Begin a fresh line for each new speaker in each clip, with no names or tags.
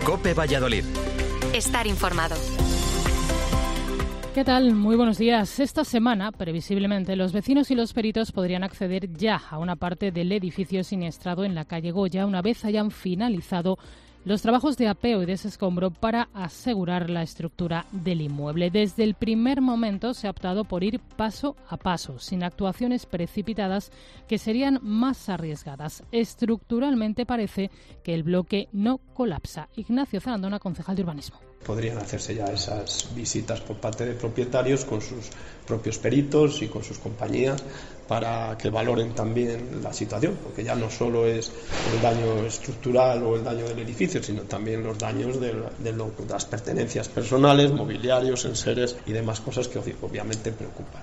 COPE Valladolid.
Estar informado.
¿Qué tal? Muy buenos días. Esta semana, previsiblemente, los vecinos y los peritos podrían acceder ya a una parte del edificio siniestrado en la calle Goya, una vez hayan finalizado los trabajos de apeo y desescombro para asegurar la estructura del inmueble. Desde el primer momento se ha optado por ir paso a paso, sin actuaciones precipitadas que serían más arriesgadas. Estructuralmente parece que el bloque no colapsa. Ignacio Zarandona, concejal de urbanismo.
Podrían hacerse ya esas visitas por parte de propietarios con sus propios peritos y con sus compañías para que valoren también la situación, porque ya no solo es el daño estructural o el daño del edificio, sino también los daños de las pertenencias personales, mobiliarios, enseres y demás cosas que obviamente preocupan.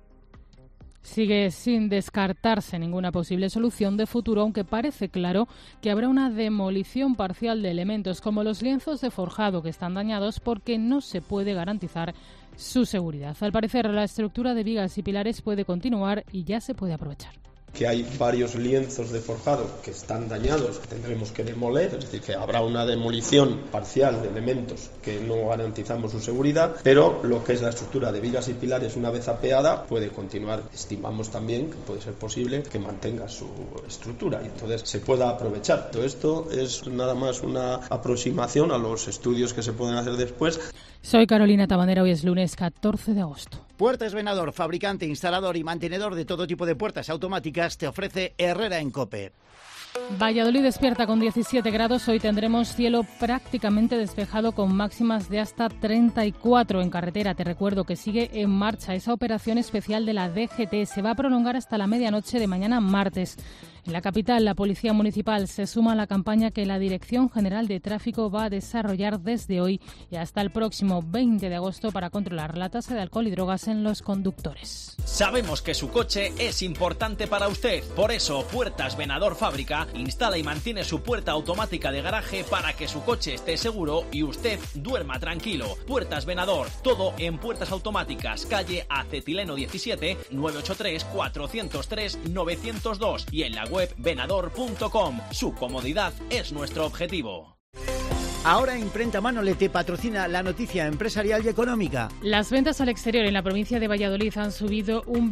Sigue sin descartarse ninguna posible solución de futuro, aunque parece claro que habrá una demolición parcial de elementos como los lienzos de forjado que están dañados porque no se puede garantizar su seguridad. Al parecer, la estructura de vigas y pilares puede continuar y ya se puede aprovechar.
Que hay varios lienzos de forjado que están dañados, tendremos que demoler, es decir, que habrá una demolición parcial de elementos que no garantizamos su seguridad, pero lo que es la estructura de vigas y pilares una vez apeada puede continuar. Estimamos también que puede ser posible que mantenga su estructura y entonces se pueda aprovechar. Todo esto es nada más una aproximación a los estudios que se pueden hacer después.
Soy Carolina Tabanera, hoy es lunes 14 de agosto.
Puertas Venador, fabricante, instalador y mantenedor de todo tipo de puertas automáticas, te ofrece Herrera en COPE.
Valladolid despierta con 17 grados. Hoy tendremos cielo prácticamente despejado con máximas de hasta 34 en carretera. Te recuerdo que sigue en marcha esa operación especial de la DGT. Se va a prolongar hasta la medianoche de mañana martes. En la capital, la Policía Municipal se suma a la campaña que la Dirección General de Tráfico va a desarrollar desde hoy y hasta el próximo 20 de agosto para controlar la tasa de alcohol y drogas en los conductores.
Sabemos que su coche es importante para usted. Por eso, Puertas Venador Fábrica instala y mantiene su puerta automática de garaje para que su coche esté seguro y usted duerma tranquilo. Puertas Venador, todo en puertas automáticas, calle Acetileno 17, 983 403 902 y en la web venador.com. Su comodidad es nuestro objetivo.
Ahora Imprenta Manolete patrocina la noticia empresarial y económica.
Las ventas al exterior en la provincia de Valladolid han subido un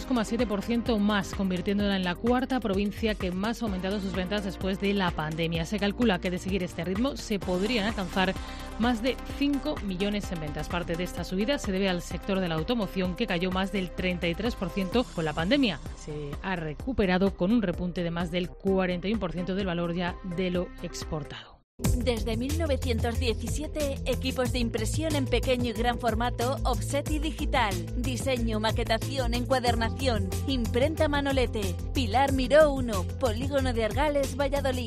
22,7% más, convirtiéndola en la cuarta provincia que más ha aumentado sus ventas después de la pandemia. Se calcula que de seguir este ritmo se podrían alcanzar más de 5 millones en ventas. Parte de esta subida se debe al sector de la automoción, que cayó más del 33% con la pandemia. Se ha recuperado con un repunte de más del 41% del valor ya de lo exportado.
Desde 1917, equipos de impresión en pequeño y gran formato, offset y digital, diseño, maquetación, encuadernación, Imprenta Manolete, Pilar Miró 1, Polígono de Argales, Valladolid,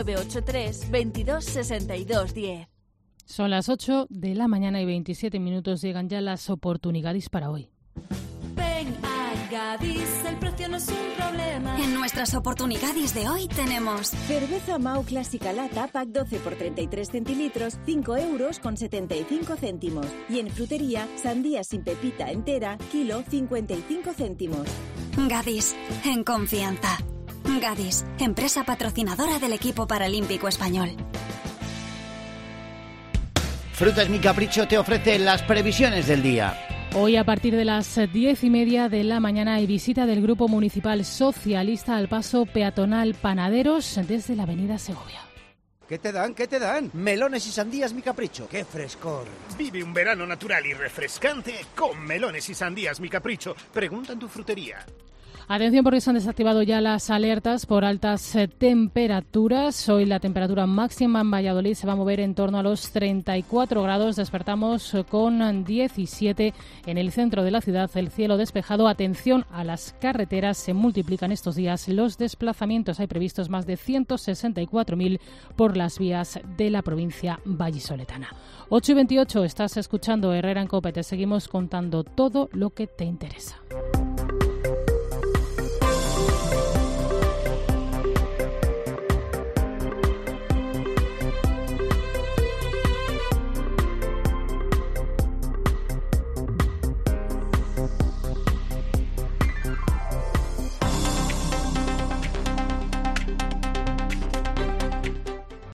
983 22 62 10.
Son las 8 de la mañana y 27 minutos, llegan ya las oportunidades para hoy.
Ven a Gadis, el precio no es un problema.
En nuestras oportunidades de hoy tenemos
cerveza Mau Clásica Lata, pack 12 por 33 centilitros, 5 euros con 75 céntimos. Y en frutería, sandía sin pepita entera, kilo 55 céntimos.
Gadis, en confianza. Gadis, empresa patrocinadora del equipo paralímpico español.
Frutas Mi Capricho te ofrece las previsiones del día.
Hoy a partir de las 10:30 de la mañana hay visita del Grupo Municipal Socialista al paso peatonal Panaderos desde la avenida Segovia.
¿Qué te dan? ¿Qué te dan? Melones y sandías Mi Capricho. ¡Qué frescor!
Vive un verano natural y refrescante con melones y sandías Mi Capricho. Pregunta en tu frutería.
Atención porque se han desactivado ya las alertas por altas temperaturas. Hoy la temperatura máxima en Valladolid se va a mover en torno a los 34 grados. Despertamos con 17 en el centro de la ciudad, el cielo despejado. Atención a las carreteras, se multiplican estos días los desplazamientos. Hay previstos más de 164.000 por las vías de la provincia vallisoletana. 8:28, estás escuchando Herrera en COPE. Te seguimos contando todo lo que te interesa.